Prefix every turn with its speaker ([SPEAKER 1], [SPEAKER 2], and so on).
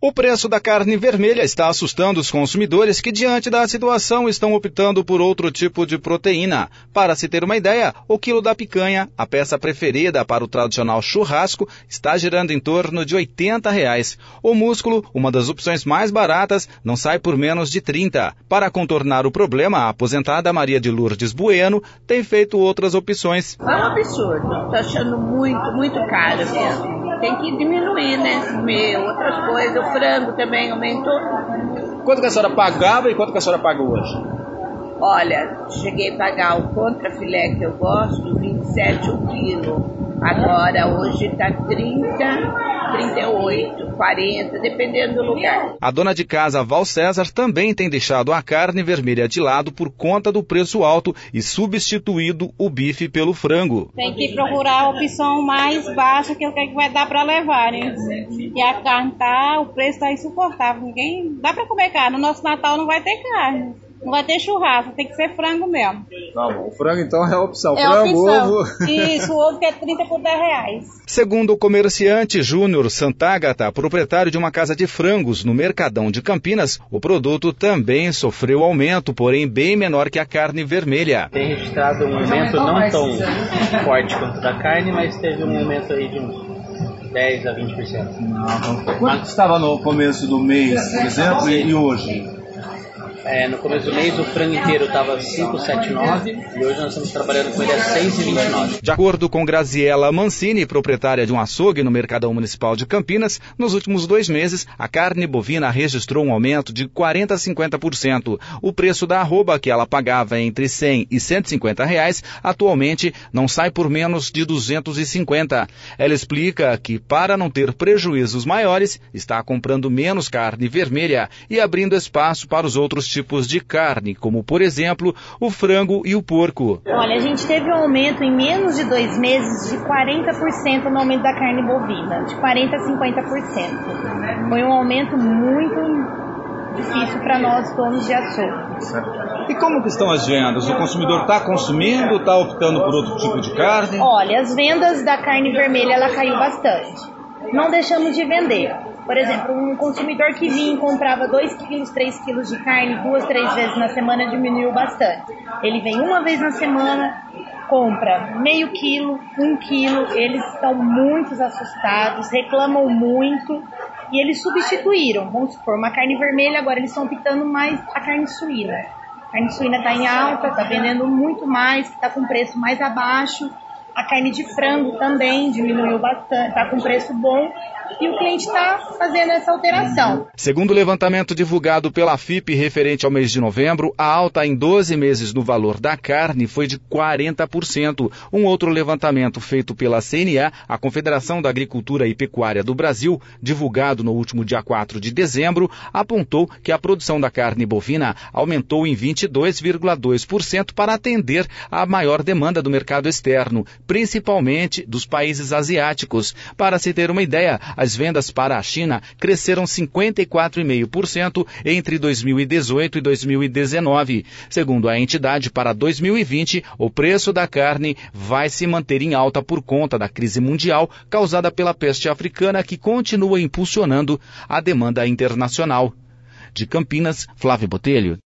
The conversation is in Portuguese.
[SPEAKER 1] O preço da carne vermelha está assustando os consumidores que, diante da situação, estão optando por outro tipo de proteína. Para se ter uma ideia, o quilo da picanha, a peça preferida para o tradicional churrasco, está girando em torno de R$80. O músculo, uma das opções mais baratas, não sai por menos de 30. Para contornar o problema, a aposentada Maria de Lourdes Bueno tem feito outras opções.
[SPEAKER 2] É um absurdo. Estou achando muito caro mesmo. Tem que diminuir, né? Comer outras coisas. O frango também aumentou.
[SPEAKER 3] Quanto que a senhora pagava e quanto que a senhora paga hoje?
[SPEAKER 2] Olha, cheguei a pagar o contrafilé que eu gosto, 27 o quilo. Agora, hoje está 30, 38, 40, dependendo do lugar.
[SPEAKER 1] A dona de casa, Val César, também tem deixado a carne vermelha de lado por conta do preço alto e substituído o bife pelo frango.
[SPEAKER 4] Tem que procurar a opção mais baixa, que é o que vai dar para levar, né? E a carne o preço está insuportável. Ninguém dá para comer carne. No nosso Natal não vai ter carne. Não vai ter churrasco, tem que ser frango mesmo.
[SPEAKER 3] Não, o frango então é a opção.
[SPEAKER 4] É
[SPEAKER 3] frango,
[SPEAKER 4] opção.
[SPEAKER 3] ovo.
[SPEAKER 4] Isso, o ovo que é 30 por R$10.
[SPEAKER 1] Segundo o comerciante Júnior Santagata, proprietário de uma casa de frangos no Mercadão de Campinas, o produto também sofreu aumento, porém bem menor que a carne vermelha.
[SPEAKER 5] Tem registrado um aumento não tão forte quanto da carne, mas teve um aumento aí de uns 10 a 20%.
[SPEAKER 3] Quanto estava no começo do mês, por exemplo, e hoje?
[SPEAKER 5] No começo do mês o frango inteiro estava 5,79 e hoje nós estamos trabalhando com ele a 6,29.
[SPEAKER 1] De acordo com Graziela Mancini, proprietária de um açougue no Mercadão Municipal de Campinas, nos últimos 2 meses a carne bovina registrou um aumento de 40% a 50%. O preço da arroba, que ela pagava entre R$100 e R$150, atualmente não sai por menos de R$250. Ela explica que, para não ter prejuízos maiores, está comprando menos carne vermelha e abrindo espaço para os outros tipos de carne, como, por exemplo, o frango e o porco.
[SPEAKER 6] Olha, a gente teve um aumento em menos de 2 meses de 40% no aumento da carne bovina, de 40% a 50%. Foi um aumento muito difícil para nós, donos de açougue.
[SPEAKER 3] E como que estão as vendas? O consumidor está consumindo, está optando por outro tipo de carne?
[SPEAKER 6] Olha, as vendas da carne vermelha, ela caiu bastante. Não deixamos de vender. Por exemplo, um consumidor que vinha e comprava 2 quilos, 3 quilos de carne 2, 3 vezes na semana diminuiu bastante. Ele vem uma vez na semana, compra meio quilo, 1 quilo, eles estão muito assustados, reclamam muito e eles substituíram. Vamos supor, uma carne vermelha, agora eles estão optando mais a carne suína. A carne suína está em alta, está vendendo muito mais, está com preço mais abaixo. A carne de frango também diminuiu bastante, está com preço bom e o cliente está fazendo essa alteração.
[SPEAKER 1] Segundo o levantamento divulgado pela FIPE referente ao mês de novembro, a alta em 12 meses no valor da carne foi de 40%. Um outro levantamento feito pela CNA, a Confederação da Agricultura e Pecuária do Brasil, divulgado no último dia 4 de dezembro, apontou que a produção da carne bovina aumentou em 22,2% para atender à maior demanda do mercado externo, principalmente dos países asiáticos. Para se ter uma ideia, as vendas para a China cresceram 54,5% entre 2018 e 2019. Segundo a entidade, para 2020, o preço da carne vai se manter em alta por conta da crise mundial causada pela peste africana, que continua impulsionando a demanda internacional. De Campinas, Flávio Botelho.